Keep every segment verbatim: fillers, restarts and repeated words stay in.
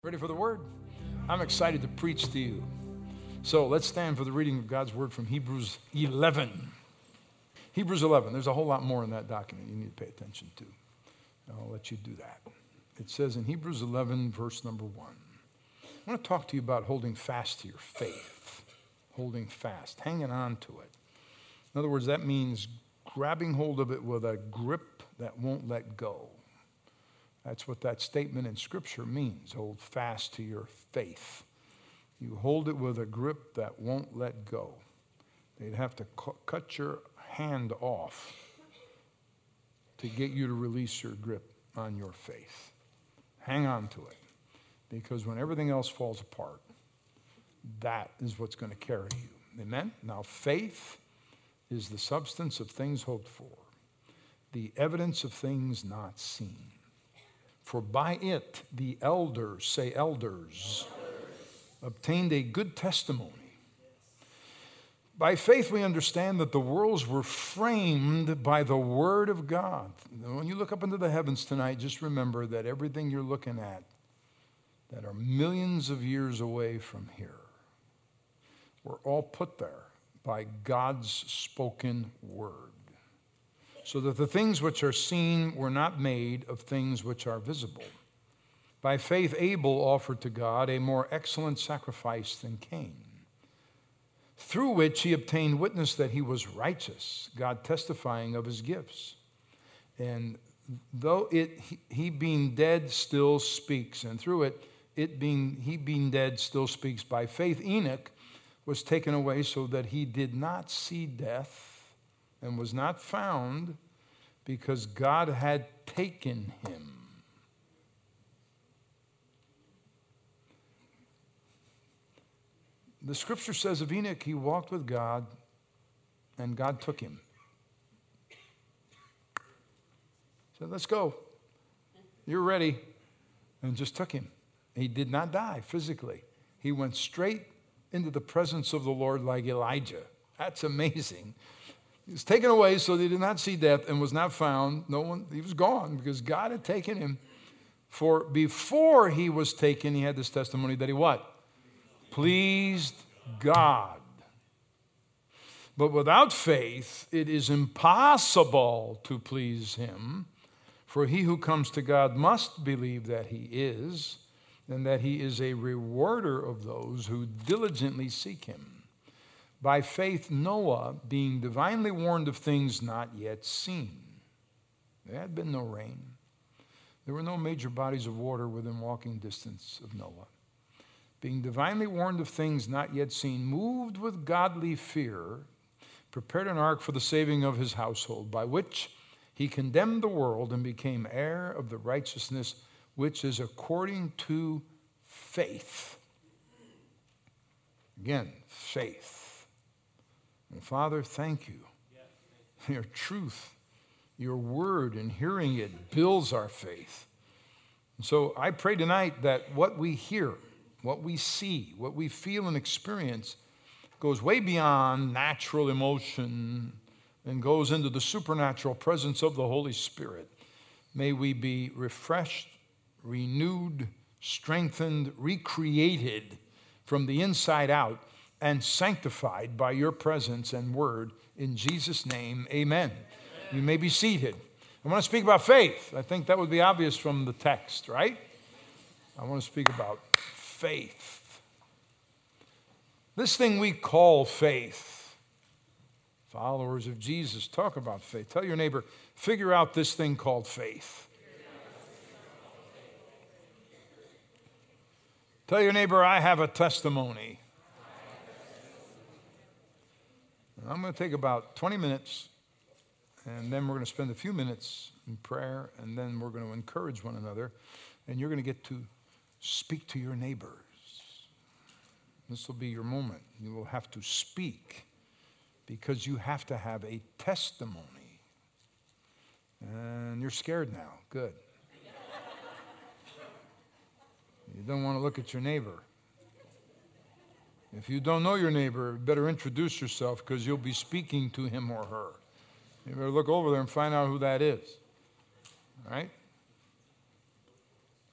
Ready for the word? I'm excited to preach to you. So let's stand for the reading of God's word from Hebrews eleven. Hebrews eleven. There's a whole lot more in that document you need to pay attention to. I'll let you do that. It says in Hebrews eleven, verse number one. I want to talk to you about holding fast to your faith. Holding fast, hanging on to it. In other words, that means grabbing hold of it with a grip that won't let go. That's what that statement in Scripture means. Hold fast to your faith. You hold it with a grip that won't let go. They'd have to cu- cut your hand off to get you to release your grip on your faith. Hang on to it, because when everything else falls apart, that is what's going to carry you. Amen? Now, faith is the substance of things hoped for, the evidence of things not seen. For by it the elders, say elders, elders, obtained a good testimony. By faith we understand that the worlds were framed by the word of God. When you look up into the heavens tonight, just remember that everything you're looking at that are millions of years away from here were all put there by God's spoken word. So that the things which are seen were not made of things which are visible. By faith Abel offered to God a more excellent sacrifice than Cain, through which he obtained witness that he was righteous, God testifying of his gifts. And though it he, he being dead still speaks, and through it, it being he being dead still speaks. By faith Enoch was taken away so that he did not see death, and was not found, because God had taken him. The scripture says of Enoch, he walked with God, and God took him. So let's go. You're ready. And just took him. He did not die physically. He went straight into the presence of the Lord like Elijah. That's amazing. He was taken away so that he did not see death, and was not found. No one, he was gone because God had taken him. For before he was taken, he had this testimony that he what? Pleased God. But without faith, it is impossible to please him. For he who comes to God must believe that he is, and that he is a rewarder of those who diligently seek him. By faith, Noah, being divinely warned of things not yet seen. There had been no rain. There were no major bodies of water within walking distance of Noah. Being divinely warned of things not yet seen, moved with godly fear, prepared an ark for the saving of his household, by which he condemned the world and became heir of the righteousness which is according to faith. Again, faith. And Father, thank you. Your truth, your word, and hearing it builds our faith. And so I pray tonight that what we hear, what we see, what we feel and experience goes way beyond natural emotion and goes into the supernatural presence of the Holy Spirit. May we be refreshed, renewed, strengthened, recreated from the inside out, and sanctified by your presence and word. In Jesus' name, amen. Amen. You may be seated. I want to speak about faith. I think that would be obvious from the text, right? I want to speak about faith. This thing we call faith. Followers of Jesus talk about faith. Tell your neighbor, figure out this thing called faith. Tell your neighbor, I have a testimony. I'm going to take about twenty minutes, and then we're going to spend a few minutes in prayer, and then we're going to encourage one another, and you're going to get to speak to your neighbors. This will be your moment. You will have to speak because you have to have a testimony. And you're scared now. Good. You don't want to look at your neighbor. If you don't know your neighbor, you better introduce yourself because you'll be speaking to him or her. You better look over there and find out who that is. All right?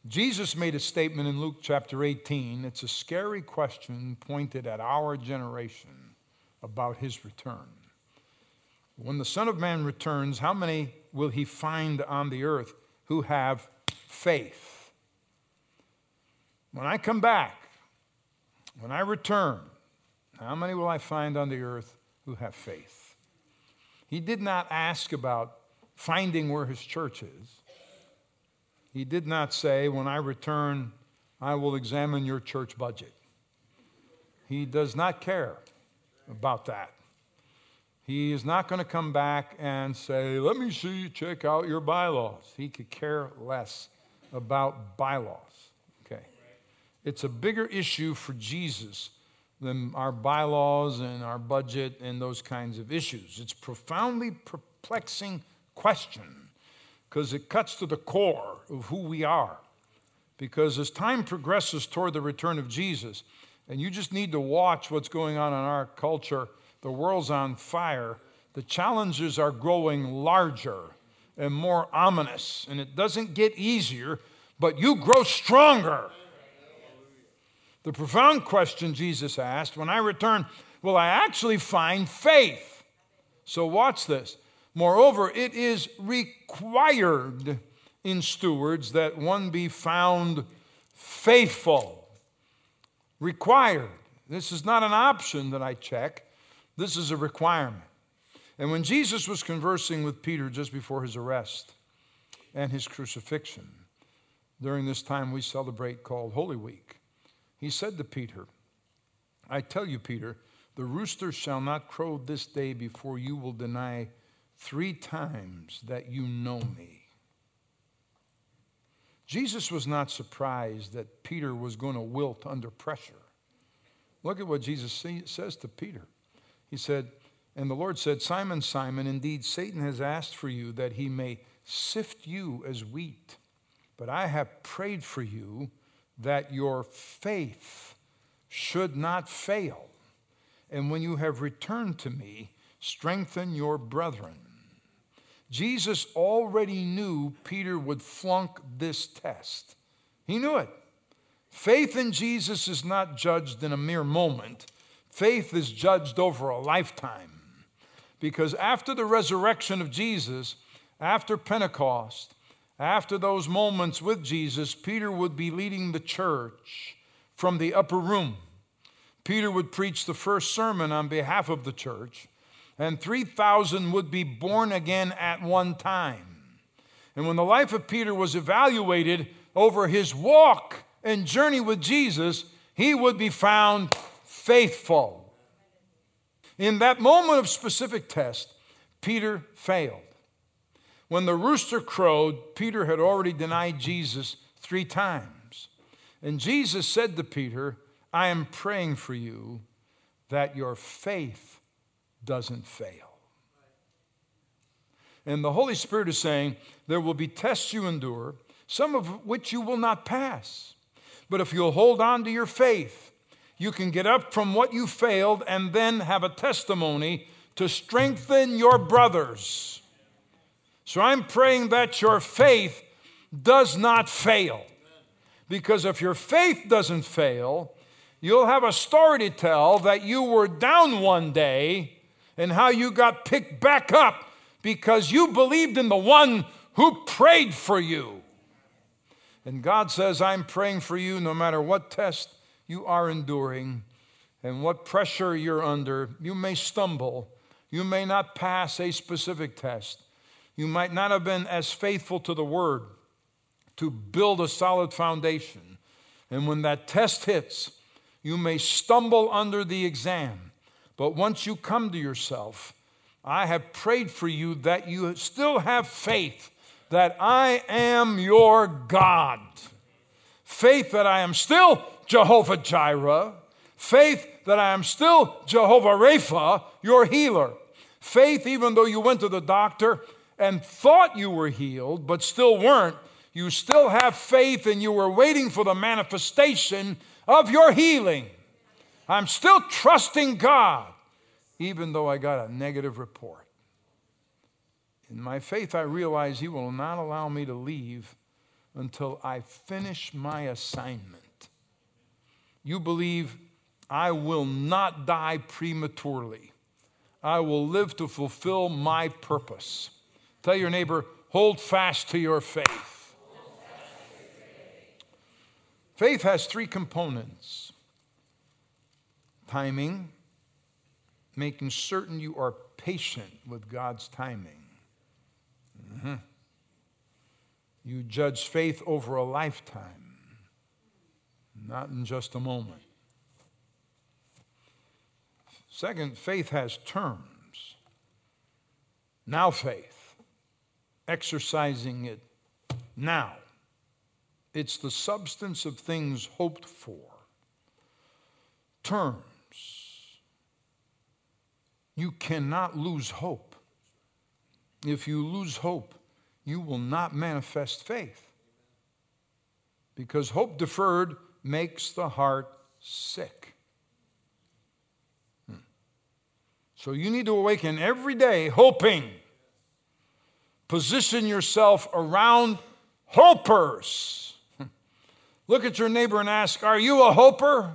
Jesus made a statement in Luke chapter eighteen. It's a scary question pointed at our generation about his return. When the Son of Man returns, how many will he find on the earth who have faith? When I come back, when I return, how many will I find on the earth who have faith? He did not ask about finding where his church is. He did not say, when I return, I will examine your church budget. He does not care about that. He is not going to come back and say, let me see you check out your bylaws. He could care less about bylaws. Okay. It's a bigger issue for Jesus than our bylaws and our budget and those kinds of issues. It's a profoundly perplexing question because it cuts to the core of who we are. Because as time progresses toward the return of Jesus, and you just need to watch what's going on in our culture, the world's on fire, the challenges are growing larger and more ominous, and it doesn't get easier, but you grow stronger. The profound question Jesus asked, when I return, will I actually find faith? So watch this. Moreover, it is required in stewards that one be found faithful. Required. This is not an option that I check. This is a requirement. And when Jesus was conversing with Peter just before his arrest and his crucifixion, during this time we celebrate called Holy Week, he said to Peter, I tell you, Peter, the rooster shall not crow this day before you will deny three times that you know me. Jesus was not surprised that Peter was going to wilt under pressure. Look at what Jesus says to Peter. He said, and the Lord said, Simon, Simon, indeed Satan has asked for you that he may sift you as wheat. But I have prayed for you that your faith should not fail. And when you have returned to me, strengthen your brethren. Jesus already knew Peter would flunk this test. He knew it. Faith in Jesus is not judged in a mere moment. Faith is judged over a lifetime. Because after the resurrection of Jesus, after Pentecost, after those moments with Jesus, Peter would be leading the church from the upper room. Peter would preach the first sermon on behalf of the church, and three thousand would be born again at one time. And when the life of Peter was evaluated over his walk and journey with Jesus, he would be found faithful. In that moment of specific test, Peter failed. When the rooster crowed, Peter had already denied Jesus three times. And Jesus said to Peter, I am praying for you that your faith doesn't fail. And the Holy Spirit is saying, there will be tests you endure, some of which you will not pass. But if you'll hold on to your faith, you can get up from what you failed and then have a testimony to strengthen your brothers. So I'm praying that your faith does not fail. Because if your faith doesn't fail, you'll have a story to tell that you were down one day and how you got picked back up because you believed in the one who prayed for you. And God says, I'm praying for you no matter what test you are enduring and what pressure you're under. You may stumble. You may not pass a specific test. You might not have been as faithful to the word to build a solid foundation. And when that test hits, you may stumble under the exam. But once you come to yourself, I have prayed for you that you still have faith that I am your God. Faith that I am still Jehovah Jireh. Faith that I am still Jehovah Rapha, your healer. Faith even though you went to the doctor and thought you were healed, but still weren't. You still have faith and you were waiting for the manifestation of your healing. I'm still trusting God, even though I got a negative report. In my faith, I realize He will not allow me to leave until I finish my assignment. You believe I will not die prematurely. I will live to fulfill my purpose. Tell your neighbor, hold fast to your faith. Faith has three components: timing, making certain you are patient with God's timing. Mm-hmm. You judge faith over a lifetime, not in just a moment. Second, faith has terms. Now faith, exercising it now. It's the substance of things hoped for. Terms. You cannot lose hope. If you lose hope, you will not manifest faith. Because hope deferred makes the heart sick. Hmm. So you need to awaken every day hoping. Position yourself around hopers. Look at your neighbor and ask, are you a hoper?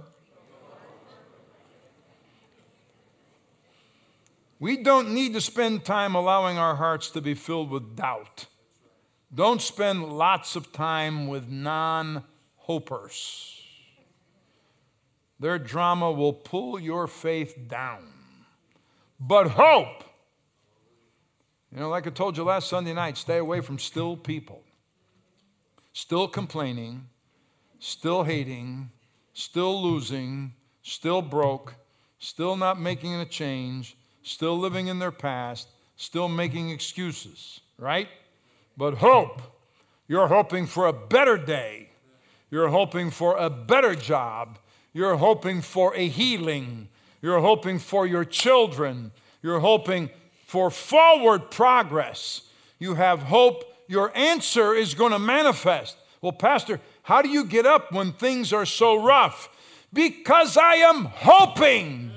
We don't need to spend time allowing our hearts to be filled with doubt. Don't spend lots of time with non-hopers. Their drama will pull your faith down. But hope. You know, like I told you last Sunday night, stay away from still people. Still complaining, still hating, still losing, still broke, still not making a change, still living in their past, still making excuses, right? But hope. You're hoping for a better day. You're hoping for a better job. You're hoping for a healing. You're hoping for your children. You're hoping for forward progress. You have hope. Your answer is going to manifest. Well, Pastor, how do you get up when things are so rough? Because I am hoping.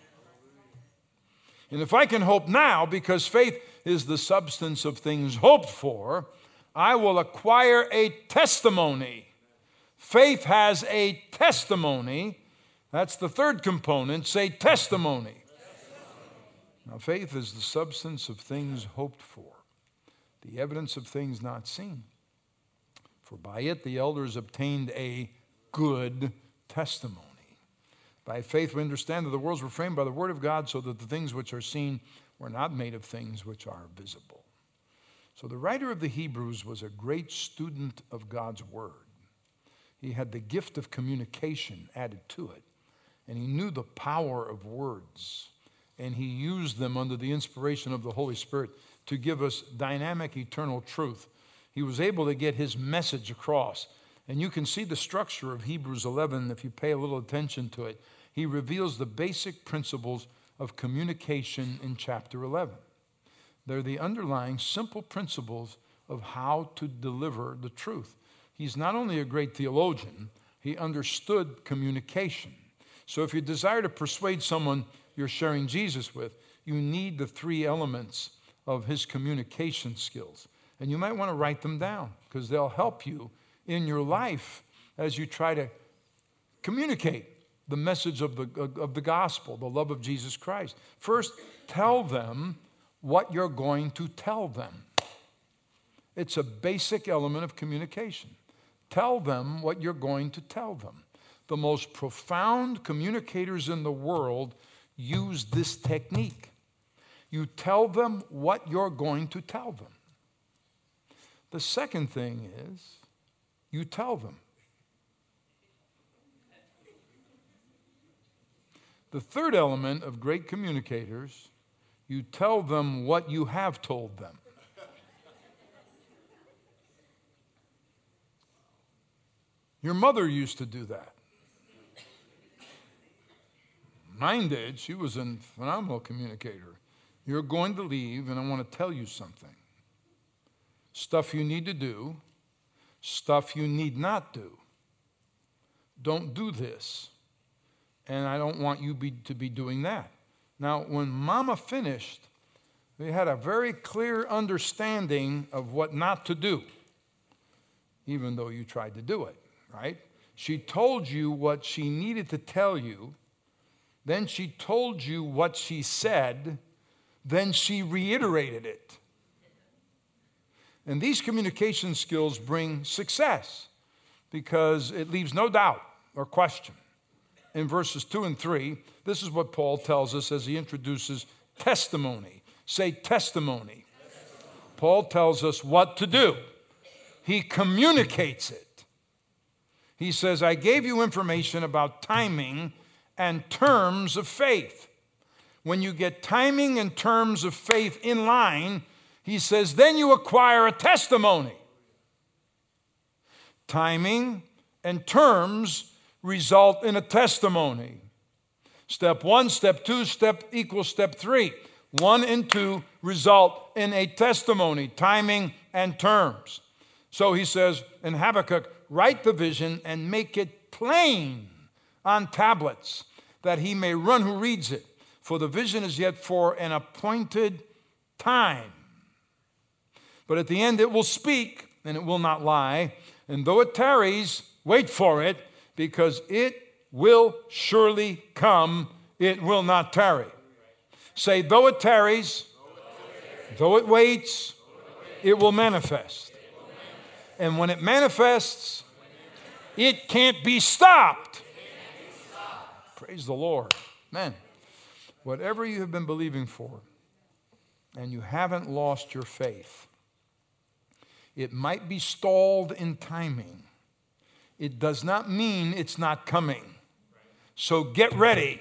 And if I can hope now, because faith is the substance of things hoped for, I will acquire a testimony. Faith has a testimony. That's the third component. Say testimony. Now, faith is the substance of things hoped for, the evidence of things not seen. For by it the elders obtained a good testimony. By faith we understand that the worlds were framed by the word of God, so that the things which are seen were not made of things which are visible. So the writer of the Hebrews was a great student of God's word. He had the gift of communication added to it, and he knew the power of words, and he used them under the inspiration of the Holy Spirit to give us dynamic, eternal truth. He was able to get his message across. And you can see the structure of Hebrews eleven if you pay a little attention to it. He reveals the basic principles of communication in chapter eleven. They're the underlying simple principles of how to deliver the truth. He's not only a great theologian, he understood communication. So if you desire to persuade someone you're sharing Jesus with, you need the three elements of his communication skills. And you might want to write them down because they'll help you in your life as you try to communicate the message of the, of the gospel, the love of Jesus Christ. First, tell them what you're going to tell them. It's a basic element of communication. Tell them what you're going to tell them. The most profound communicators in the world use this technique. You tell them what you're going to tell them. The second thing is, you tell them. The third element of great communicators, you tell them what you have told them. Your mother used to do that. Mine did. She was a phenomenal communicator. You're going to leave, and I want to tell you something. Stuff you need to do, stuff you need not do. Don't do this. And I don't want you be, to be doing that. Now, when Mama finished, we had a very clear understanding of what not to do. even though you tried to do it, right? She told you what she needed to tell you. Then she told you what she said. Then she reiterated it. And these communication skills bring success because it leaves no doubt or question. In verses two and three, this is what Paul tells us as he introduces testimony. Say testimony. Paul tells us what to do. He communicates it. He says, I gave you information about timing and terms of faith. When you get timing and terms of faith in line, he says, then you acquire a testimony. Timing and terms result in a testimony. Step one, step two, step equals step three. One and two result in a testimony, timing and terms. So he says in Habakkuk, write the vision and make it plain on tablets, that he may run who reads it. For the vision is yet for an appointed time. But at the end it will speak, and it will not lie. And though it tarries, wait for it, because it will surely come. It will not tarry. Say, though it tarries, though it waits, it will manifest. And when it manifests, it can't be stopped. Praise the Lord. Man, whatever you have been believing for, and you haven't lost your faith, it might be stalled in timing. It does not mean it's not coming. So get ready.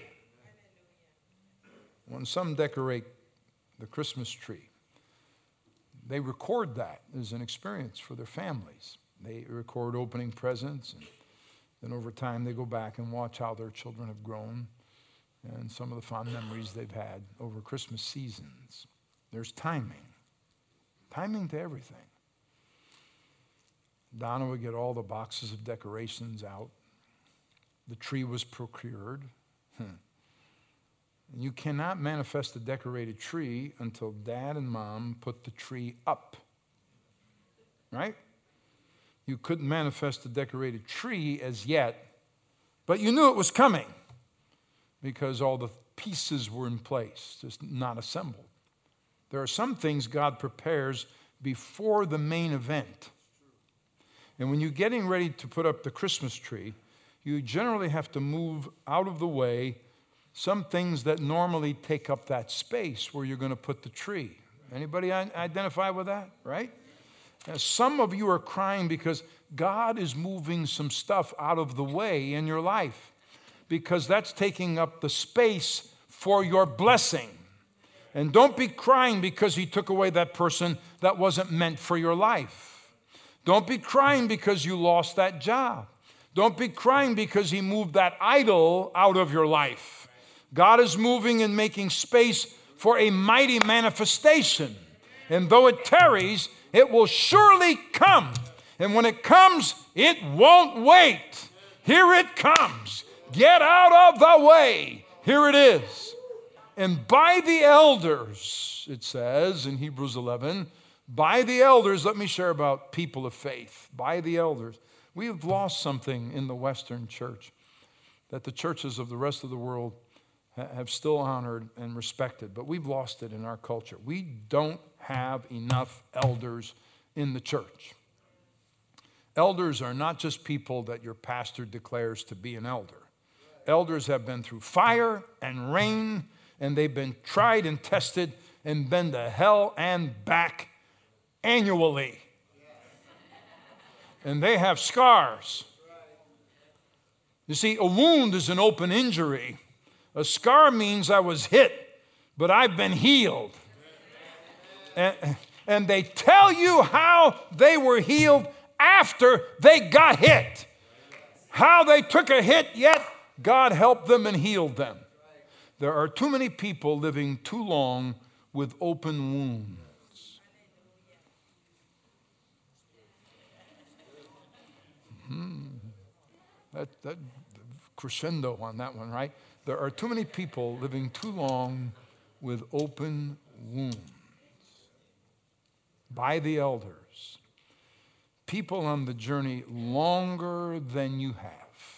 When some decorate the Christmas tree, they record that as an experience for their families. They record opening presents, and then over time they go back and watch how their children have grown and some of the fond memories they've had over Christmas seasons. There's timing. Timing to everything. Donna would get all the boxes of decorations out. The tree was procured. Hmm. You cannot manifest a decorated tree until Dad and Mom put the tree up. Right? You couldn't manifest a decorated tree as yet, but you knew it was coming because all the pieces were in place, just not assembled. There are some things God prepares before the main event. And when you're getting ready to put up the Christmas tree, you generally have to move out of the way some things that normally take up that space where you're going to put the tree. Anybody identify with that, right? Now, some of you are crying because God is moving some stuff out of the way in your life because that's taking up the space for your blessing. And don't be crying because he took away that person that wasn't meant for your life. Don't be crying because you lost that job. Don't be crying because he moved that idol out of your life. God is moving and making space for a mighty manifestation. And though it tarries, it will surely come. And when it comes, it won't wait. Here it comes. Get out of the way. Here it is. And by the elders, it says in Hebrews eleven, by the elders, let me share about people of faith. By the elders. We have lost something in the Western church that the churches of the rest of the world have still honored and respected, but we've lost it in our culture. We don't have enough elders in the church. Elders are not just people that your pastor declares to be an elder. Elders have been through fire and rain, and they've been tried and tested and been to hell and back annually. And they have scars. You see, a wound is an open injury. A scar means I was hit, but I've been healed. And, and they tell you how they were healed after they got hit. How they took a hit, yet God helped them and healed them. There are too many people living too long with open wounds. Hmm. That, that crescendo on that one, right? There are too many people living too long with open wounds. By the elders. people on the journey longer than you have.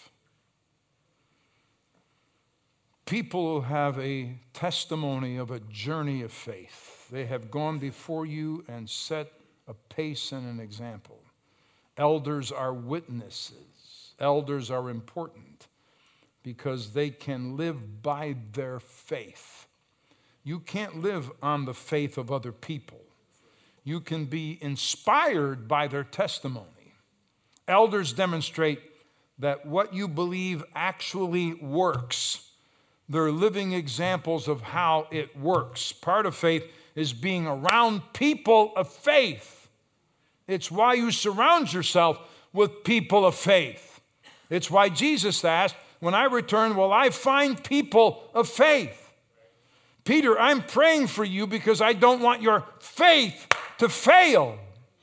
People who have a testimony of a journey of faith. They have gone before you and set a pace and an example. Elders are witnesses. Elders are important because they can live by their faith. You can't live on the faith of other people. You can be inspired by their testimony. Elders demonstrate that what you believe actually works. They're living examples of how it works. Part of faith is being around people of faith. It's why you surround yourself with people of faith. It's why Jesus asked, when I return, will I find people of faith? Peter, I'm praying for you because I don't want your faith to fail.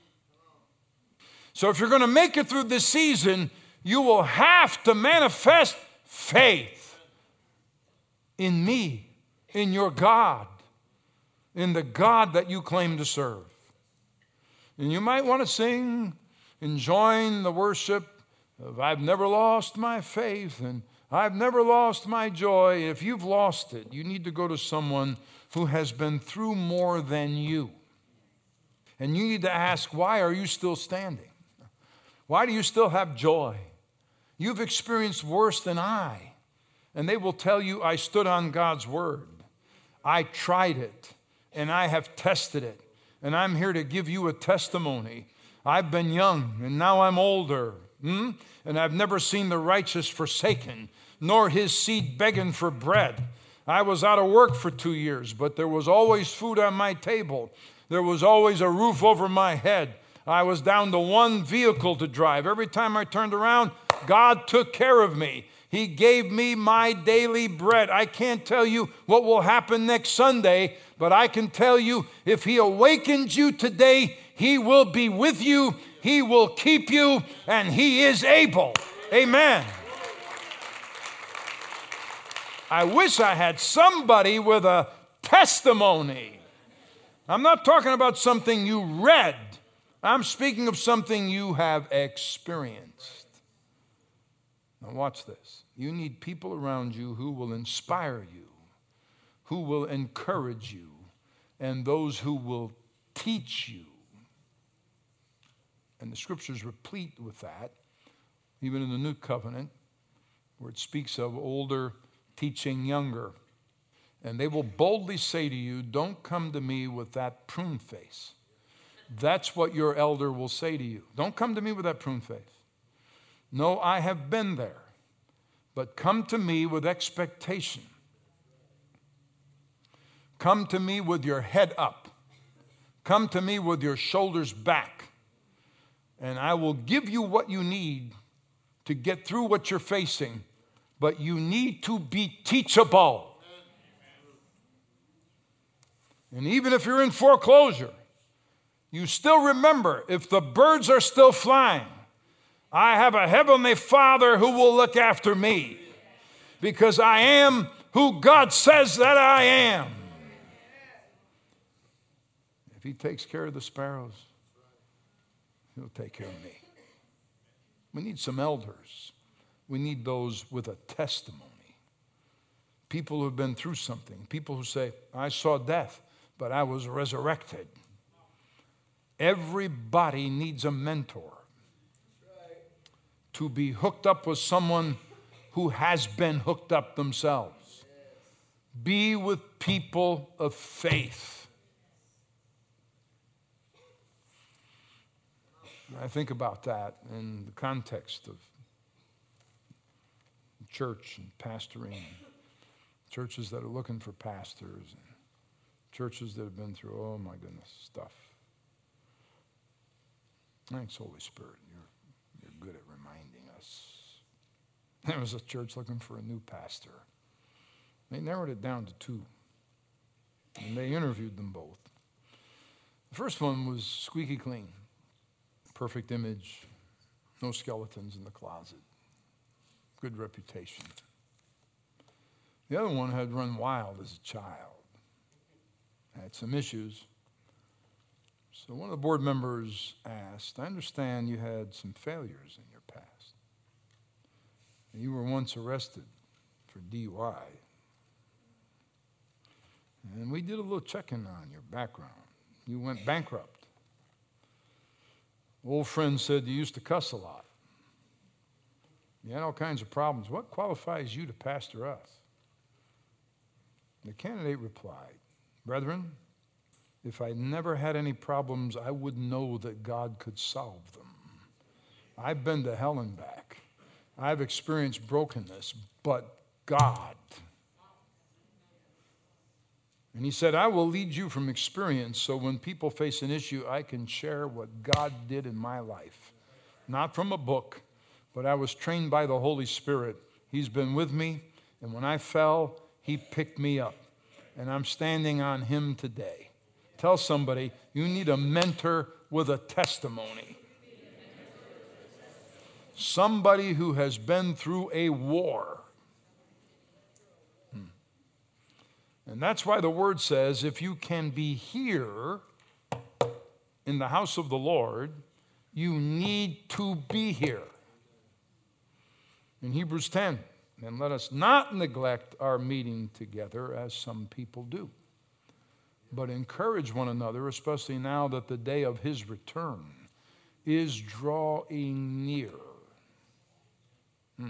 So if you're going to make it through this season, you will have to manifest faith. In me, in your God, in the God that you claim to serve. And you might want to sing and join the worship of I've never lost my faith and I've never lost my joy. If you've lost it, you need to go to someone who has been through more than you. And you need to ask, why are you still standing? Why do you still have joy? You've experienced worse than I. And they will tell you, I stood on God's word. I tried it, and I have tested it. And I'm here to give you a testimony. I've been young, and now I'm older. Hmm? And I've never seen the righteous forsaken, nor his seed begging for bread. I was out of work for two years, but there was always food on my table. There was always a roof over my head. I was down to one vehicle to drive. Every time I turned around, God took care of me. He gave me my daily bread. I can't tell you what will happen next Sunday, but I can tell you if He awakens you today, He will be with you, He will keep you, and He is able. Amen. I wish I had somebody with a testimony. I'm not talking about something you read. I'm speaking of something you have experienced. Now watch this. You need people around you who will inspire you, who will encourage you, and those who will teach you. And the scriptures replete with that, even in the New Covenant, where it speaks of older teaching younger. And they will boldly say to you, don't come to me with that prune face. That's what your elder will say to you. Don't come to me with that prune face. No, I have been there. But come to me with expectation. Come to me with your head up. Come to me with your shoulders back. And I will give you what you need to get through what you're facing. But you need to be teachable. And even if you're in foreclosure, you still remember, if the birds are still flying, I have a heavenly Father who will look after me because I am who God says that I am. If He takes care of the sparrows, He'll take care of me. We need some elders. We need those with a testimony. People who have been through something. People who say, I saw death, but I was resurrected. Everybody needs a mentor. To be hooked up with someone who has been hooked up themselves. Be with people of faith. I think about that in the context of church and pastoring, churches that are looking for pastors, and churches that have been through, oh my goodness, stuff. Thanks, Holy Spirit. You're, you're good at reminding us. There was a church looking for a new pastor. They narrowed it down to two, and they interviewed them both. The first one was squeaky clean, perfect image, no skeletons in the closet, good reputation. The other one had run wild as a child, had some issues, So one of the board members asked, I understand you had some failures in your past. You were once arrested for D U I. And we did a little checking on your background. You went bankrupt. Old friend said you used to cuss a lot. You had all kinds of problems. What qualifies you to pastor us? The candidate replied, Brethren, if I never had any problems, I would know that God could solve them. I've been to hell and back. I've experienced brokenness, but God. And he said, I will lead you from experience so when people face an issue, I can share what God did in my life. Not from a book, but I was trained by the Holy Spirit. He's been with me, and when I fell, he picked me up. And I'm standing on him today. Tell somebody, you need a mentor with a testimony. Somebody who has been through a war. Hmm. And that's why the word says, if you can be here in the house of the Lord, you need to be here. In Hebrews ten, and let us not neglect our meeting together as some people do, but encourage one another, especially now that the day of his return is drawing near. Hmm.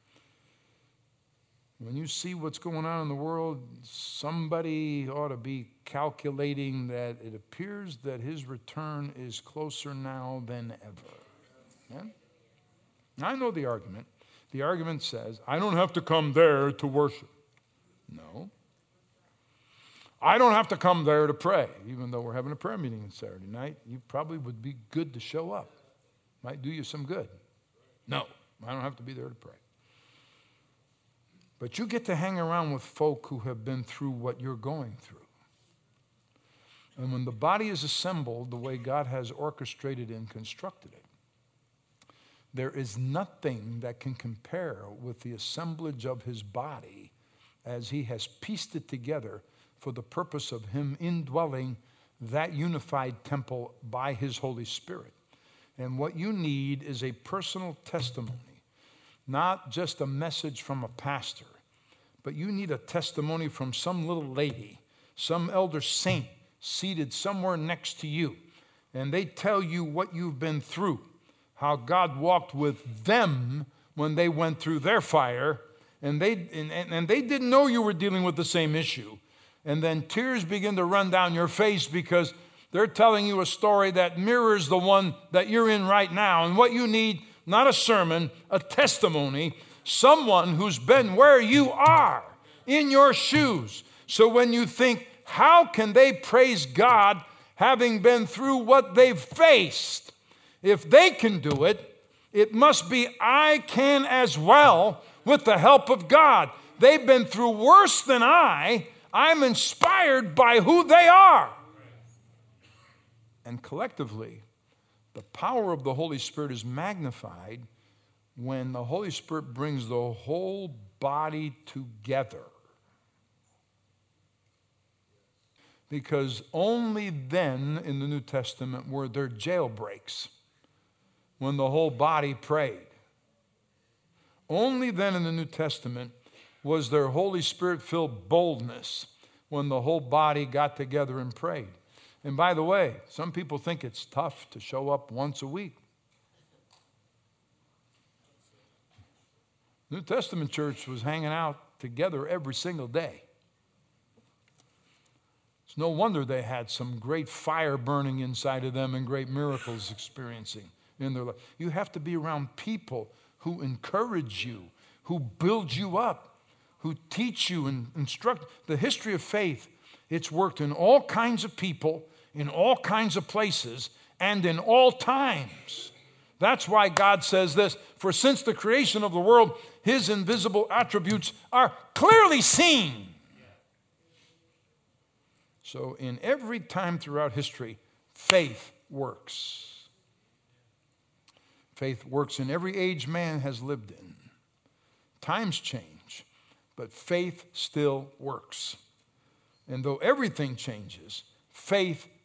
When you see what's going on in the world, somebody ought to be calculating that it appears that his return is closer now than ever. Yeah? I know the argument. The argument says, I don't have to come there to worship. No. I don't have to come there to pray, even though we're having a prayer meeting on Saturday night. You probably would be good to show up. Might do you some good. No, I don't have to be there to pray. But you get to hang around with folk who have been through what you're going through. And when the body is assembled the way God has orchestrated and constructed it, there is nothing that can compare with the assemblage of his body as he has pieced it together for the purpose of him indwelling that unified temple by his Holy Spirit. And what you need is a personal testimony, not just a message from a pastor, but you need a testimony from some little lady, some elder saint seated somewhere next to you, and they tell you what you've been through, how God walked with them when they went through their fire, and they and, and they didn't know you were dealing with the same issue. And then tears begin to run down your face because they're telling you a story that mirrors the one that you're in right now. And what you need, not a sermon, a testimony, someone who's been where you are, in your shoes. So when you think, how can they praise God having been through what they've faced? If they can do it, it must be I can as well with the help of God. They've been through worse than I. I'm inspired by who they are. And collectively, the power of the Holy Spirit is magnified when the Holy Spirit brings the whole body together. Because only then in the New Testament were there jailbreaks when the whole body prayed. Only then in the New Testament was there Holy Spirit-filled boldness when the whole body got together and prayed. And by the way, some people think it's tough to show up once a week. New Testament church was hanging out together every single day. It's no wonder they had some great fire burning inside of them and great miracles experiencing in their life. You have to be around people who encourage you, who build you up, who teach you and instruct. The history of faith, it's worked in all kinds of people, in all kinds of places, and in all times. That's why God says this, for since the creation of the world, his invisible attributes are clearly seen. So in every time throughout history, faith works. Faith works in every age man has lived in. Times change, but faith still works. And though everything changes, faith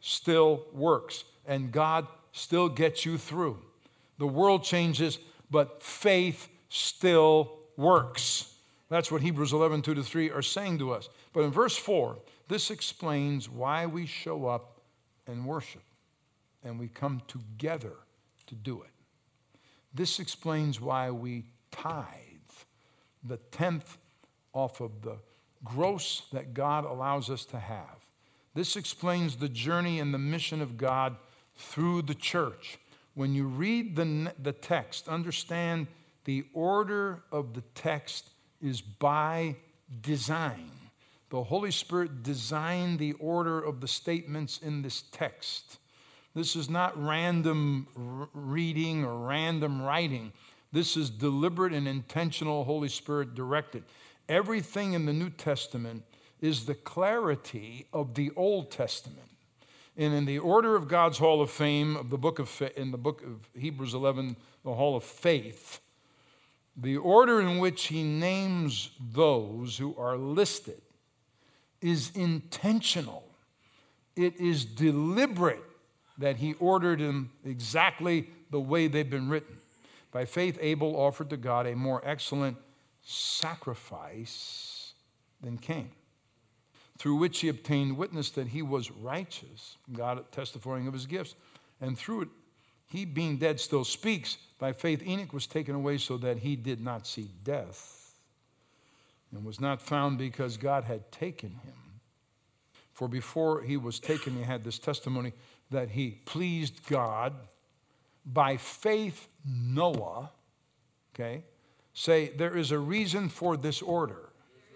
still works, and God still gets you through. The world changes, but faith still works. That's what Hebrews eleven, two to three are saying to us. But in verse four, this explains why we show up and worship, and we come together to do it. This explains why we tithe the tenth off of the gross that God allows us to have. This explains the journey and the mission of God through the church. When you read the, the text, understand the order of the text is by design. The Holy Spirit designed the order of the statements in this text. This is not random r- reading or random writing. This is deliberate and intentional, Holy Spirit directed. Everything in the New Testament is the clarity of the Old Testament. And in the order of God's Hall of Fame, of the book of in the book of Hebrews eleven, the Hall of Faith, the order in which he names those who are listed is intentional. It is deliberate that he ordered them exactly the way they've been written. By faith, Abel offered to God a more excellent sacrifice than Cain, through which he obtained witness that he was righteous, God testifying of his gifts. And through it, he being dead still speaks. By faith, Enoch was taken away so that he did not see death, and was not found because God had taken him. For before he was taken, he had this testimony that he pleased God. By faith, Noah, okay, say, there is a reason for this order.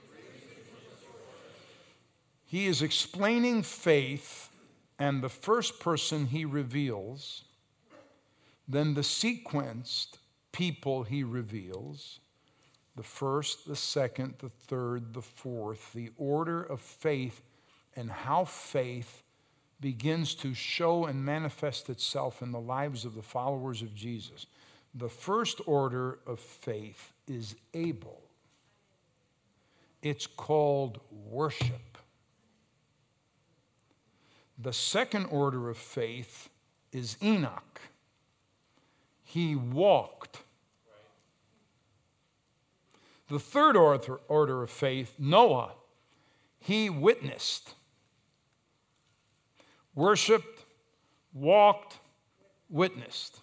He is explaining faith, and the first person he reveals, then the sequenced people he reveals, the first, the second, the third, the fourth, the order of faith, and how faith begins to show and manifest itself in the lives of the followers of Jesus. The first order of faith is Abel. It's called worship. The second order of faith is Enoch. He walked. The third order, order of faith, Noah, he witnessed. Worshipped, walked, witnessed.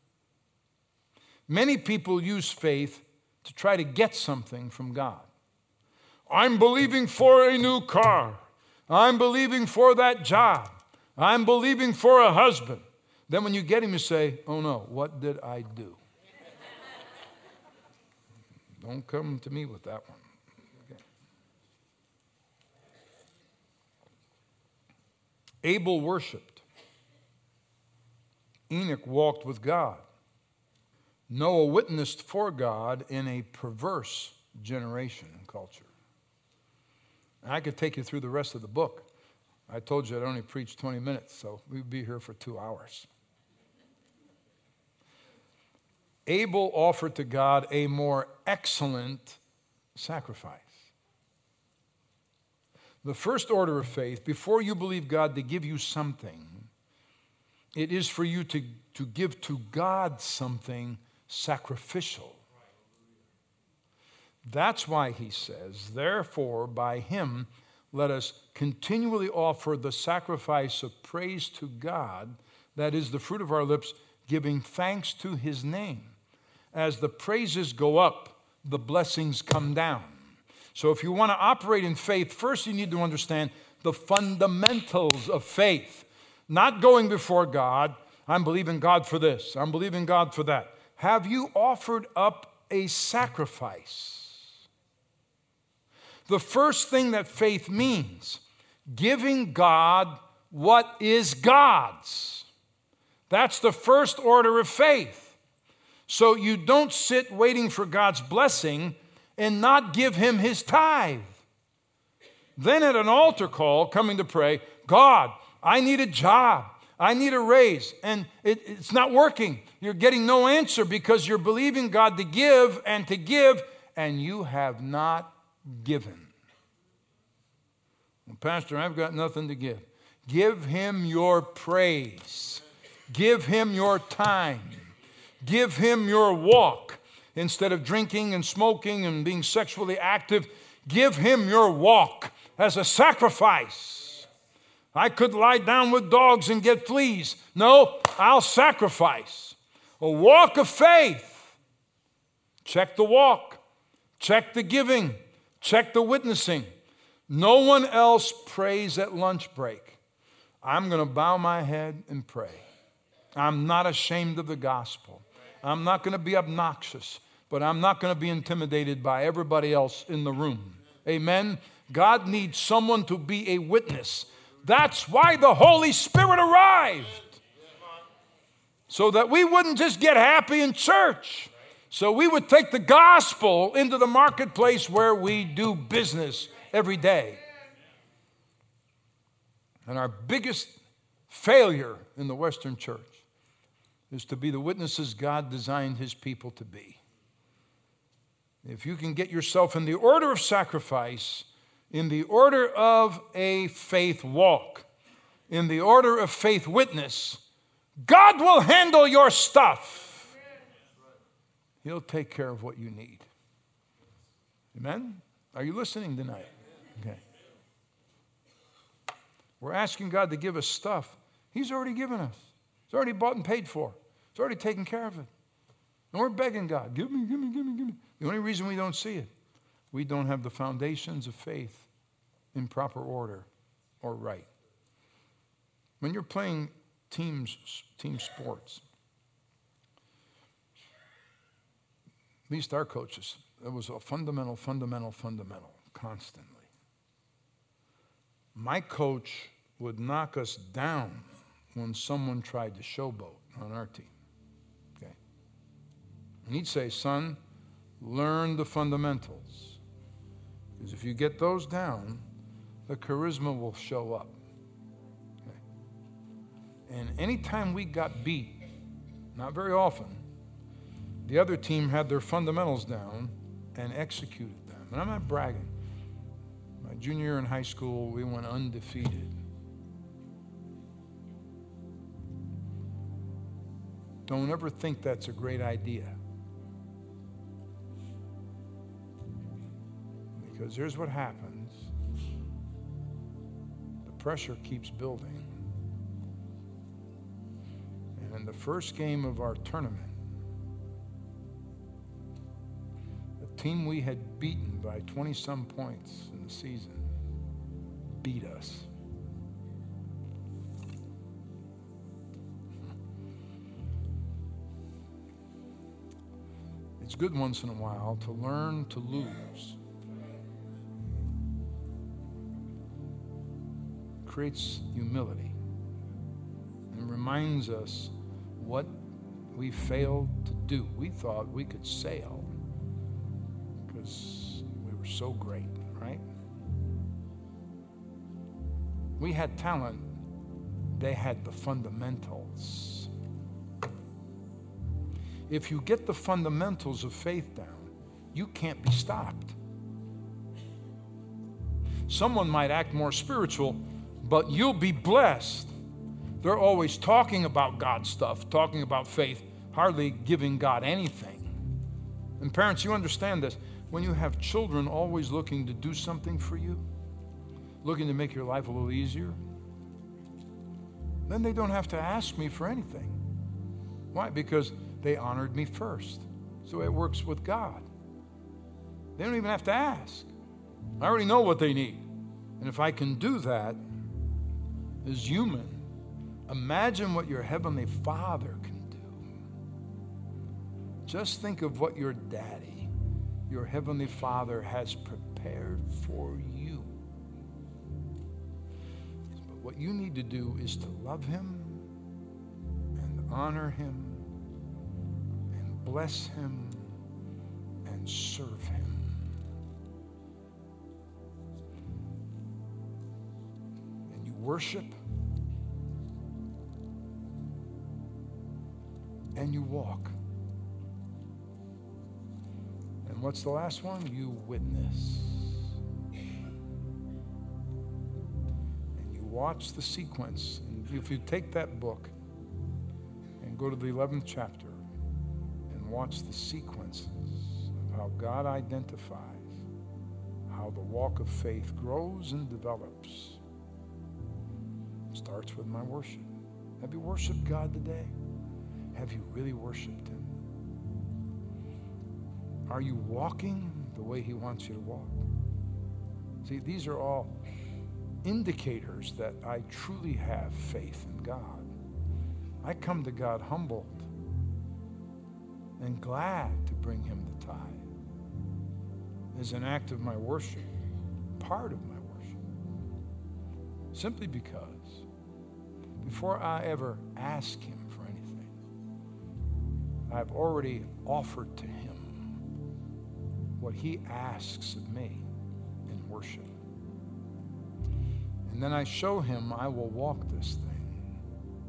Many people use faith to try to get something from God. I'm believing for a new car. I'm believing for that job. I'm believing for a husband. Then when you get him, you say, oh no, what did I do? Don't come to me with that one. Okay. Abel worshiped. Enoch walked with God. Noah witnessed for God in a perverse generation and culture. And I could take you through the rest of the book. I told you I'd only preach twenty minutes, so we'd be here for two hours. Abel offered to God a more excellent sacrifice. The first order of faith, before you believe God to give you something, it is for you to, to give to God something sacrificial. That's why he says, therefore, by him, let us continually offer the sacrifice of praise to God, that is the fruit of our lips, giving thanks to his name. As the praises go up, the blessings come down. So if you want to operate in faith, first you need to understand the fundamentals of faith. Not going before God, I'm believing God for this, I'm believing God for that. Have you offered up a sacrifice? The first thing that faith means, giving God what is God's. That's the first order of faith. So you don't sit waiting for God's blessing and not give him his tithe. Then at an altar call, coming to pray, God, I need a job. I need a raise. And it, it's not working. You're getting no answer because you're believing God to give and to give, and you have not given. Well, Pastor, I've got nothing to give. Give him your praise. Give him your time. Give him your walk. Instead of drinking and smoking and being sexually active, give him your walk as a sacrifice. I could lie down with dogs and get fleas. No, I'll sacrifice. A walk of faith. Check the walk. Check the giving. Check the witnessing. No one else prays at lunch break. I'm going to bow my head and pray. I'm not ashamed of the gospel. I'm not going to be obnoxious, but I'm not going to be intimidated by everybody else in the room. Amen? God needs someone to be a witness. That's why the Holy Spirit arrived. So that we wouldn't just get happy in church. So we would take the gospel into the marketplace where we do business every day. And our biggest failure in the Western church is to be the witnesses God designed his people to be. If you can get yourself in the order of sacrifice, in the order of a faith walk, in the order of faith witness, God will handle your stuff. He'll take care of what you need. Amen? Are you listening tonight? Okay. We're asking God to give us stuff he's already given us. It's already bought and paid for. It's already taken care of it. And we're begging God, give me, give me, give me, give me. The only reason we don't see it, we don't have the foundations of faith in proper order or right. When you're playing teams, team sports, at least our coaches, there was a fundamental, fundamental, fundamental, constantly. My coach would knock us down when someone tried to showboat on our team. Okay? And he'd say, son, learn the fundamentals. Because if you get those down, the charisma will show up. Okay? And anytime we got beat, not very often, the other team had their fundamentals down and executed them. And I'm not bragging. My junior year in high school, we went undefeated. Don't ever think that's a great idea. Because here's what happens. The pressure keeps building. And in the first game of our tournament, the team we had beaten by twenty-some points in the season beat us. It's good once in a while to learn to lose. It creates humility and reminds us what we failed to do. We thought we could sail because we were so great, right? We had talent. They had the fundamentals. If you get the fundamentals of faith down, you can't be stopped. Someone might act more spiritual, but you'll be blessed. They're always talking about God stuff, talking about faith, hardly giving God anything. And parents, you understand this. When you have children always looking to do something for you, looking to make your life a little easier, then they don't have to ask me for anything. Why? Because they honored me first. So it works with God. They don't even have to ask. I already know what they need. And if I can do that as human, imagine what your Heavenly Father can do. Just think of what your daddy, your Heavenly Father, has prepared for you. But what you need to do is to love Him and honor Him, bless Him, and serve Him. And you worship, and you walk. And what's the last one? You witness. And you watch the sequence. And if you take that book and go to the eleventh chapter and watch the sequences of how God identifies how the walk of faith grows and develops, it starts with my worship. Have you worshiped God today? Have you really worshiped Him? Are you walking the way He wants you to walk? See, these are all indicators that I truly have faith in God. I come to God humbled and glad to bring Him the tithe as an act of my worship, part of my worship. Simply because before I ever ask Him for anything, I've already offered to Him what He asks of me in worship. And then I show Him I will walk this thing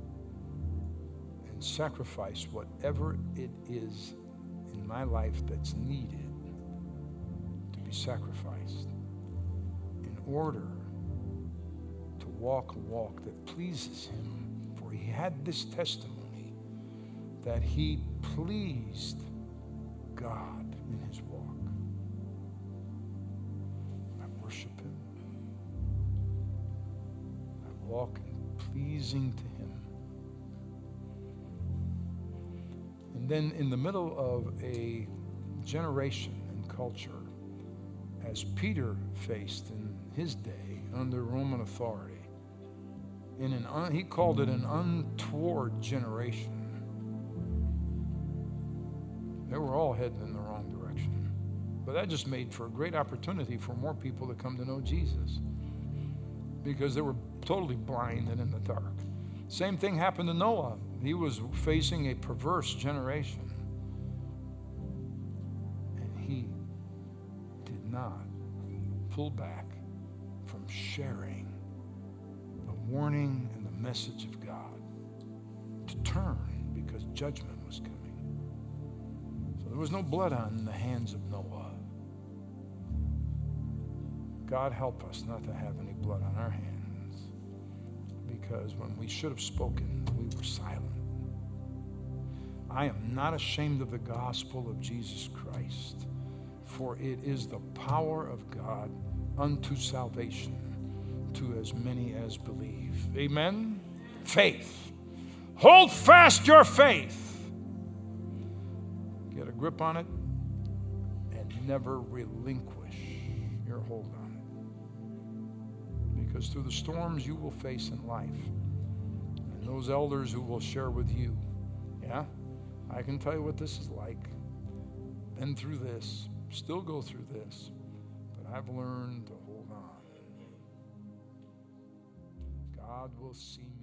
and sacrifice whatever it is in my life that's needed to be sacrificed in order to walk a walk that pleases Him. For He had this testimony that He pleased God in His walk. I worship Him. I walk in pleasing to Him. And then in the middle of a generation and culture, as Peter faced in his day under Roman authority, in an un, he called it an untoward generation. They were all heading in the wrong direction. But that just made for a great opportunity for more people to come to know Jesus, because they were totally blind and in the dark. Same thing happened to Noah. He was facing a perverse generation, and he did not pull back from sharing the warning and the message of God to turn, because judgment was coming. So there was no blood on the hands of Noah. God help us not to have any blood on our hands, because when we should have spoken, we were silent. I am not ashamed of the gospel of Jesus Christ, for it is the power of God unto salvation to as many as believe. Amen? Faith. Hold fast your faith. Get a grip on it and never relinquish your hold on it. Because through the storms you will face in life, and those elders who will share with you, yeah, I can tell you what this is like. Been through this, still go through this, but I've learned to hold on. God will see me.